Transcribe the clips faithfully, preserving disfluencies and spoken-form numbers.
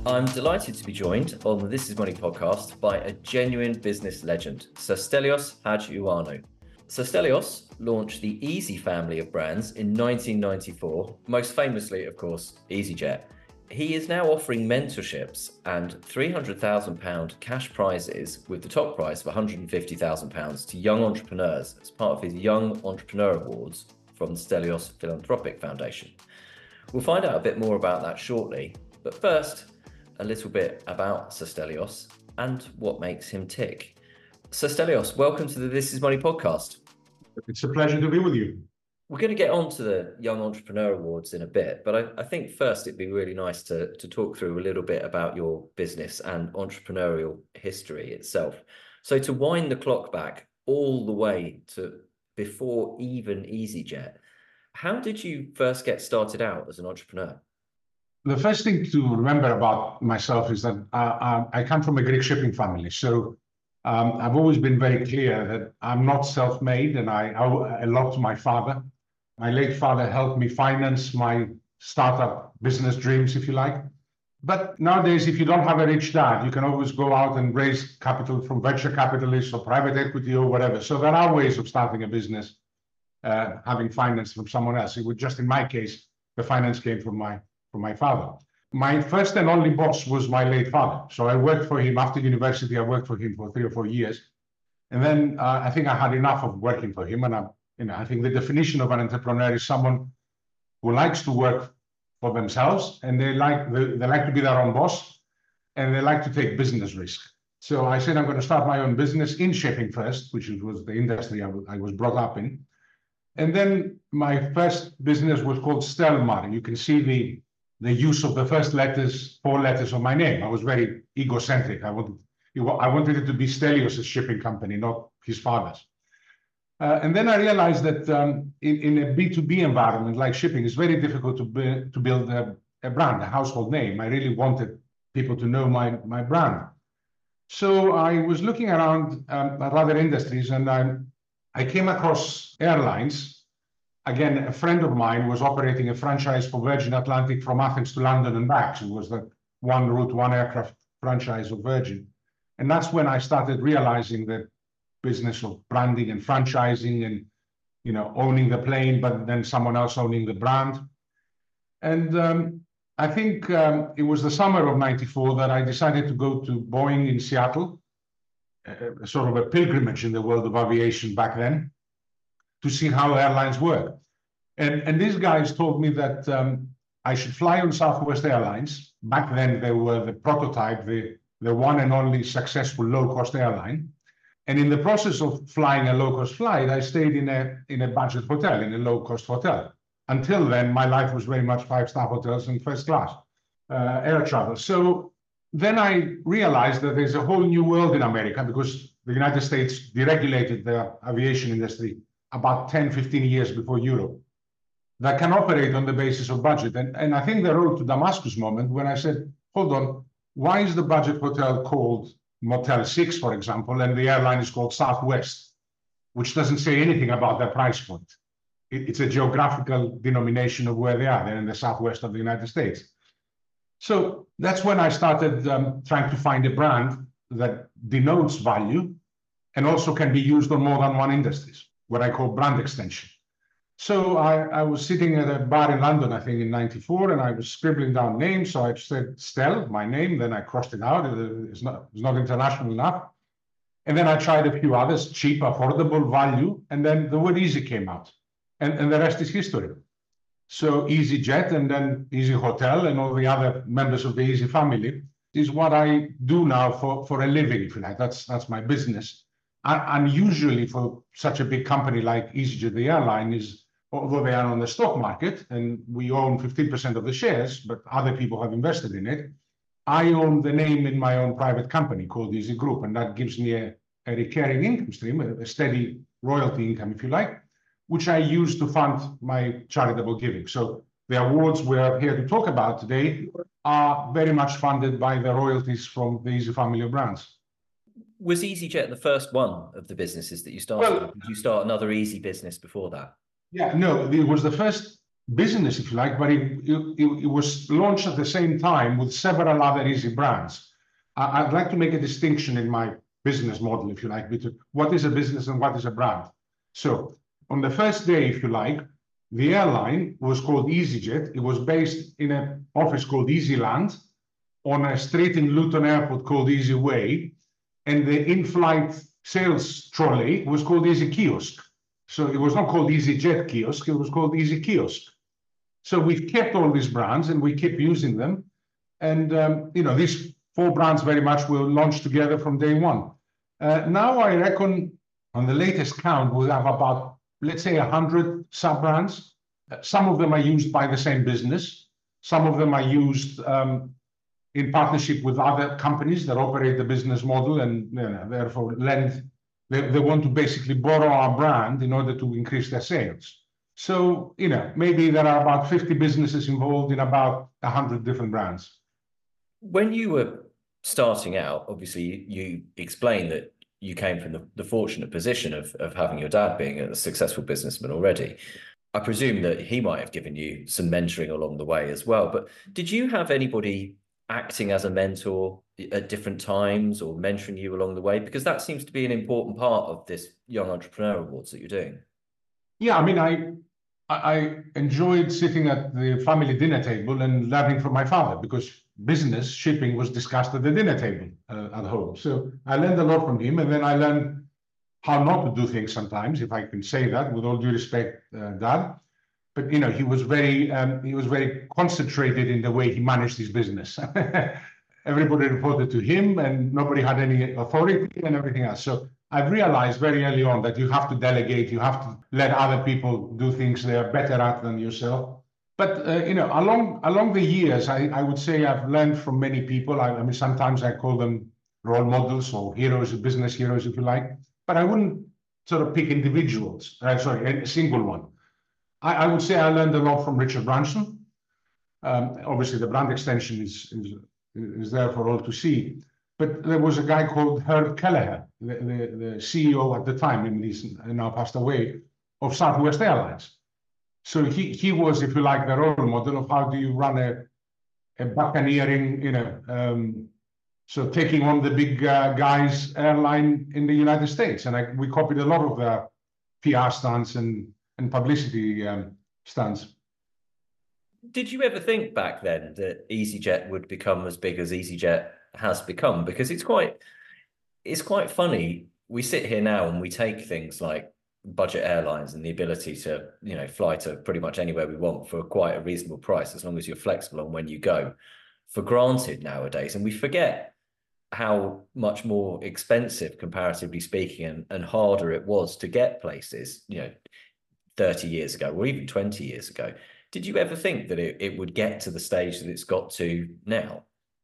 I'm delighted to be joined on the This Is Money podcast by a genuine business legend, Sir Stelios Hadjiouanou. Sir Stelios launched the Easy family of brands in nineteen ninety-four, most famously, of course, EasyJet. He is now offering mentorships and three hundred thousand pounds cash prizes with the top prize of one hundred fifty thousand pounds to young entrepreneurs as part of his Young Entrepreneur Awards from the Stelios Philanthropic Foundation. We'll find out a bit more about that shortly, but first, a little bit about Sir Stelios and what makes him tick. Sir Stelios, welcome to the This Is Money podcast. It's a pleasure to be with you. We're going to get on to the Young Entrepreneur Awards in a bit, but I, I think first it'd be really nice to, to talk through a little bit about your business and entrepreneurial history itself. So to wind the clock back all the way to before even EasyJet, how did you first get started out as an entrepreneur? The first thing to remember about myself is that I, I, I come from a Greek shipping family. So um, I've always been very clear that I'm not self-made, and I owe a lot to my father. My late father helped me finance my startup business dreams, if you like. But nowadays, if you don't have a rich dad, you can always go out and raise capital from venture capitalists or private equity or whatever. So there are ways of starting a business, uh, having finance from someone else. It was just in my case, the finance came from my from my father. My first and only boss was my late father. So I worked for him after university. I worked for him for three or four years. And then uh, I think I had enough of working for him. And I, you know, I think the definition of an entrepreneur is someone who likes to work for themselves, and they like, they, they like to be their own boss, and they like to take business risk. So I said, I'm going to start my own business in shipping first, which was the industry I, I was brought up in. And then my first business was called Stelmar. You can see the the use of the first letters, four letters of my name. I was very egocentric. I wanted, I wanted it to be Stelios' shipping company, not his father's. Uh, and then I realized that um, in, in a B two B environment like shipping, it's very difficult to, be, to build a, a brand, a household name. I really wanted people to know my, my brand. So I was looking around um, at other industries, and I, I came across airlines. Again, a friend of mine was operating a franchise for Virgin Atlantic from Athens to London and back. So it was the one route, one aircraft franchise of Virgin. And that's when I started realizing the business of branding and franchising and, you know, owning the plane, but then someone else owning the brand. And um, I think um, it was the summer of ninety-four that I decided to go to Boeing in Seattle, uh, sort of a pilgrimage in the world of aviation back then, to see how airlines work. And, and these guys told me that um, I should fly on Southwest Airlines. Back then, they were the prototype, the, the one and only successful low-cost airline. And in the process of flying a low-cost flight, I stayed in a, in a budget hotel, in a low-cost hotel. Until then, my life was very much five-star hotels and first class uh, air travel. So then I realized that there's a whole new world in America, because the United States deregulated the aviation industry about ten, fifteen years before Europe, that can operate on the basis of budget. And, and I think the road to Damascus moment when I said, hold on, why is the budget hotel called Motel six, for example, and the airline is called Southwest, which doesn't say anything about their price point? It, it's a geographical denomination of where they are. They're in the Southwest of the United States. So that's when I started um, trying to find a brand that denotes value and also can be used on more than one industries, what I call brand extension. So I, I was sitting at a bar in London, I think in ninety-four, and I was scribbling down names. So I said Stel, my name, then I crossed it out. It's not, it's not international enough. And then I tried a few others, cheap, affordable, value, and then the word easy came out. And, and the rest is history. So EasyJet and then Easy Hotel and all the other members of the Easy family is what I do now for, for a living, if you like. That's, that's my business. Unusually for such a big company like EasyJet, the airline, is, although they are on the stock market and we own fifteen percent of the shares, but other people have invested in it, I own the name in my own private company called Easy Group, and that gives me a, a recurring income stream, a, a steady royalty income, if you like, which I use to fund my charitable giving. So the awards we're here to talk about today are very much funded by the royalties from the Easy family of brands. Was EasyJet the first one of the businesses that you started? Well, or did you start another Easy business before that? Yeah, no, it was the first business, if you like, but it, it, it was launched at the same time with several other easy brands. I, I'd like to make a distinction in my business model, if you like, between what is a business and what is a brand. So on the first day, if you like, the airline was called EasyJet. It was based in an office called Easyland, on a street in Luton Airport called Easyway, and the in-flight sales trolley was called Easy Kiosk. So it was not called EasyJet Kiosk, it was called Easy Kiosk. So we've kept all these brands and we keep using them. And, um, you know, these four brands very much will launch together from day one. Uh, now I reckon on the latest count, we'll have about, let's say, one hundred sub-brands. Some of them are used by the same business. Some of them are used um, in partnership with other companies that operate the business model and, you know, therefore lend, they, they want to basically borrow our brand in order to increase their sales. So, you know, maybe there are about fifty businesses involved in about one hundred different brands. When you were starting out, obviously you, you explained that you came from the, the fortunate position of, of having your dad being a successful businessman already. I presume that he might have given you some mentoring along the way as well. But did you have anybody acting as a mentor at different times or mentoring you along the way? Because that seems to be an important part of this Young Entrepreneur Awards that you're doing. Yeah, I mean, I I enjoyed sitting at the family dinner table and learning from my father, because business, shipping was discussed at the dinner table uh, at home. So I learned a lot from him, and then I learned how not to do things sometimes, if I can say that, with all due respect, uh, Dad. But, you know, he was very um, he was very concentrated in the way he managed his business. Everybody reported to him, and nobody had any authority and everything else. So I've realized very early on that you have to delegate, you have to let other people do things they are better at than yourself. But, uh, you know, along along the years, I, I would say I've learned from many people. I, I mean, sometimes I call them role models or heroes, business heroes, if you like. But I wouldn't sort of pick individuals, uh, sorry, a single one. I, I would say I learned a lot from Richard Branson. Um, obviously, the brand extension is, is, is there for all to see. But there was a guy called Herb Kelleher, the, the, the C E O at the time, and he's now passed away, of Southwest Airlines. So he, he was, if you like, the role model of how do you run a, a buccaneering, you know, um, so taking on the big uh, guys airline in the United States. And I, we copied a lot of the P R stunts and, and publicity um, stunts. Did you ever think back then that EasyJet would become as big as EasyJet has become? Because it's quite, it's quite funny. We sit here now and we take things like budget airlines and the ability to, you know, fly to pretty much anywhere we want for quite a reasonable price, as long as you're flexible on when you go, for granted nowadays. And we forget how much more expensive, comparatively speaking, and, and harder it was to get places, you know, thirty years ago or even twenty years ago. Did you ever think that it, it would get to the stage that it's got to now?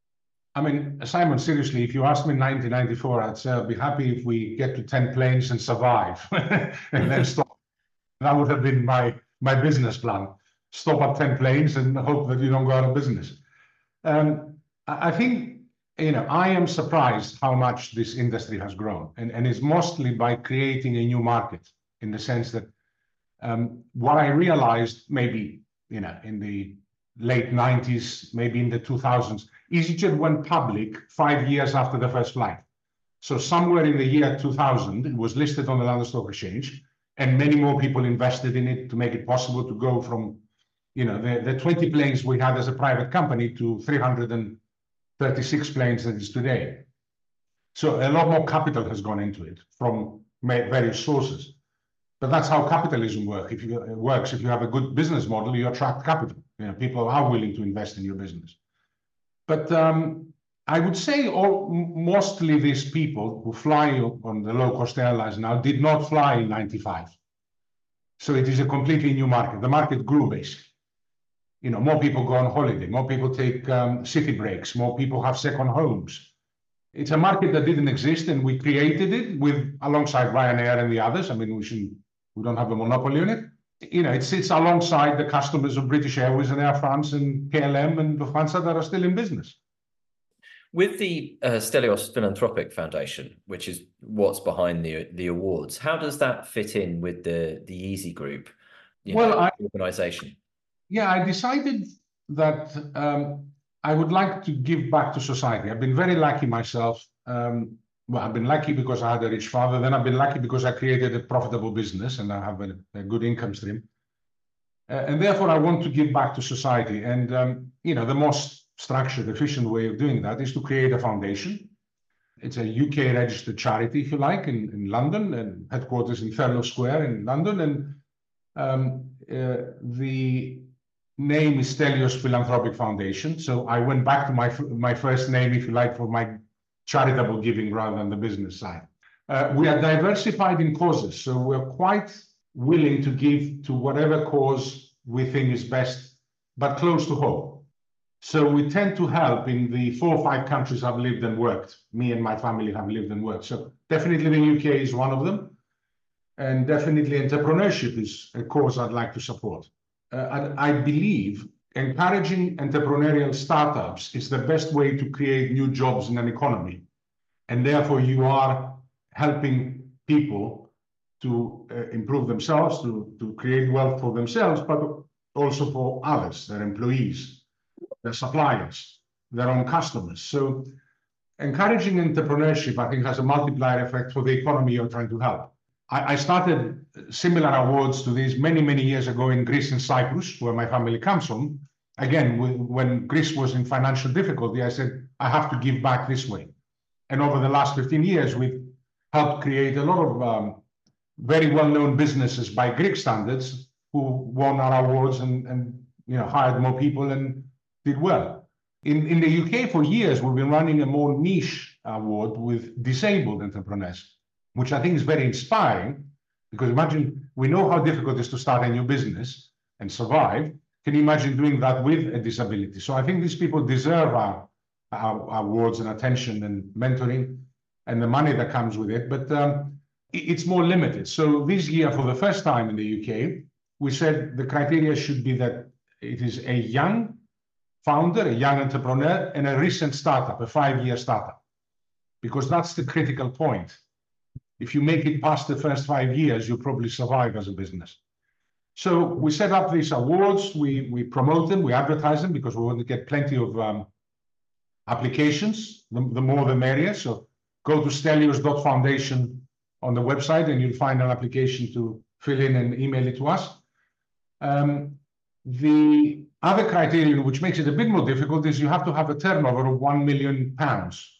I mean, Simon, seriously, if you asked me in nineteen ninety-four, I'd say I'd be happy if we get to ten planes and survive and then stop. That would have been my, my business plan. Stop at ten planes and hope that you don't go out of business. Um, I think, you know, I am surprised how much this industry has grown. And, and it's mostly by creating a new market, in the sense that um, what I realized maybe, you know, in the late nineties, maybe in the two thousands, EasyJet went public five years after the first flight. So somewhere in the year two thousand, it was listed on the London Stock Exchange, and many more people invested in it to make it possible to go from, you know, the, the twenty planes we had as a private company to three hundred thirty-six planes that is today. So a lot more capital has gone into it from various sources. But that's how capitalism work. If you, it works. If you have a good business model, you attract capital. You know, people are willing to invest in your business. But um, I would say all, mostly these people who fly on the low-cost airlines now did not fly in ninety-five. So it is a completely new market. The market grew, basically. You know, more people go on holiday, more people take um, city breaks, more people have second homes. It's a market that didn't exist, and we created it with alongside Ryanair and the others. I mean, we shouldn't, we don't have a monopoly on it. You know, it sits alongside the customers of British Airways and Air France and K L M and Lufthansa that are still in business. With the uh, Stelios Philanthropic Foundation, which is what's behind the the awards, how does that fit in with the the Easy Group, you well, know, I, organization? Yeah, I decided that um, I would like to give back to society. I've been very lucky myself. Um, well, I've been lucky because I had a rich father. Then I've been lucky because I created a profitable business and I have a, a good income stream. Uh, and therefore, I want to give back to society. And, um, you know, the most structured, efficient way of doing that is to create a foundation. It's a U K registered charity, if you like, in, in London, and headquarters in Thurlow Square in London. And um, uh, the name is Stelios Philanthropic Foundation. So I went back to my, my first name, if you like, for my charitable giving rather than the business side. Uh, we are diversified in causes, so we're quite willing to give to whatever cause we think is best, but close to home. So we tend to help in the four or five countries I've lived and worked. Me and my family have lived and worked. So definitely the U K is one of them. And definitely entrepreneurship is a cause I'd like to support. Uh, I, I believe encouraging entrepreneurial startups is the best way to create new jobs in an economy. And therefore you are helping people to uh, improve themselves, to, to create wealth for themselves, but also for others, their employees, their suppliers, their own customers. So encouraging entrepreneurship, I think, has a multiplier effect for the economy you're trying to help. I, I started similar awards to these many, many years ago in Greece and Cyprus, where my family comes from. Again, when Greece was in financial difficulty, I said, I have to give back this way. And over the last fifteen years, we've helped create a lot of um, very well-known businesses by Greek standards who won our awards and, and you know, hired more people and did well. In, in the U K, for years, we've been running a more niche award with disabled entrepreneurs, which I think is very inspiring, because imagine, we know how difficult it is to start a new business and survive. Can you imagine doing that with a disability? So I think these people deserve our, our, our awards and attention and mentoring and the money that comes with it, but um, it, it's more limited. So this year, for the first time in the U K, we said the criteria should be that it is a young founder, a young entrepreneur, and a recent startup, a five-year startup, because that's the critical point. If you make it past the first five years, you'll probably survive as a business. So we set up these awards, we, we promote them, we advertise them, because we want to get plenty of um, applications, the, the more the merrier. So go to stelios dot foundation on the website and you'll find an application to fill in and email it to us. Um, the other criterion, which makes it a bit more difficult, is you have to have a turnover of one million pounds.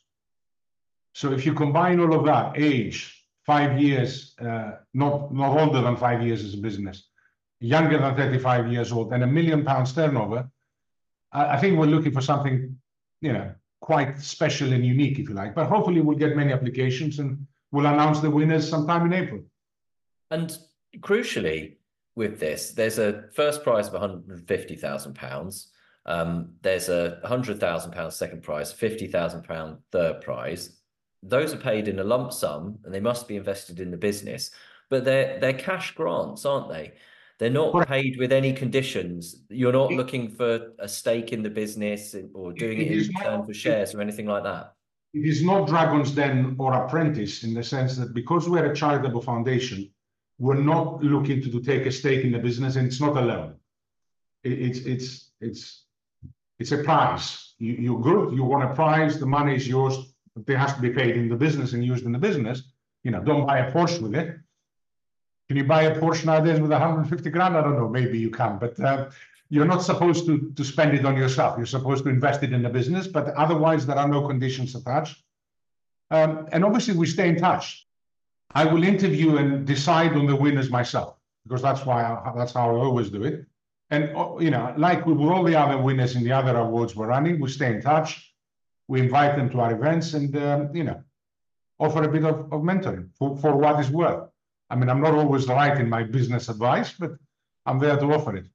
So if you combine all of that, age, five years, uh, not, not older than five years as a business, younger than thirty-five years old, and a million pounds turnover, I, I think we're looking for something, you know, quite special and unique, if you like. But hopefully we'll get many applications and we'll announce the winners sometime in April. And crucially, with this, there's a first prize of one hundred fifty thousand pounds. Um, there's a one hundred thousand pounds second prize, fifty thousand pounds third prize. Those are paid in a lump sum and they must be invested in the business, but they're, they're cash grants, aren't they? They're not paid with any conditions. You're not looking for a stake in the business or doing it, it in return not, for shares it, or anything like that. It is not Dragon's Den or Apprentice, in the sense that because we're a charitable foundation, we're not looking to, to take a stake in the business, and it's not a loan. It, it's it's it's it's a prize. You, you're good. You want a prize. The money is yours. But it has to be paid in the business and used in the business. You know, don't buy a Porsche with it. Can you buy a Porsche nowadays with one hundred fifty grand? I don't know. Maybe you can, but uh, you're not supposed to to spend it on yourself. You're supposed to invest it in the business. But otherwise, there are no conditions attached. Um, and obviously, we stay in touch. I will interview and decide on the winners myself, because that's why I, that's how I always do it. And you know, like with all the other winners in the other awards we're running, we stay in touch. We invite them to our events and um, you know, offer a bit of, of mentoring for, for what it's worth. I mean, I'm not always right in my business advice, but I'm there to offer it.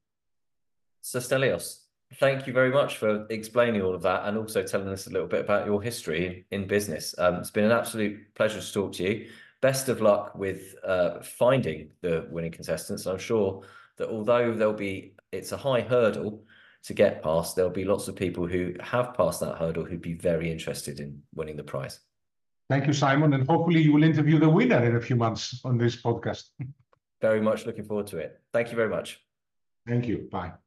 So Stelios, thank you very much for explaining all of that and also telling us a little bit about your history in business. Um, it's been an absolute pleasure to talk to you. Best of luck with uh, finding the winning contestants. I'm sure that although there'll be, it's a high hurdle to get past, there'll be lots of people who have passed that hurdle who'd be very interested in winning the prize. Thank you, Simon. And hopefully you will interview the winner in a few months on this podcast. Very much looking forward to it. Thank you very much. Thank you. Bye.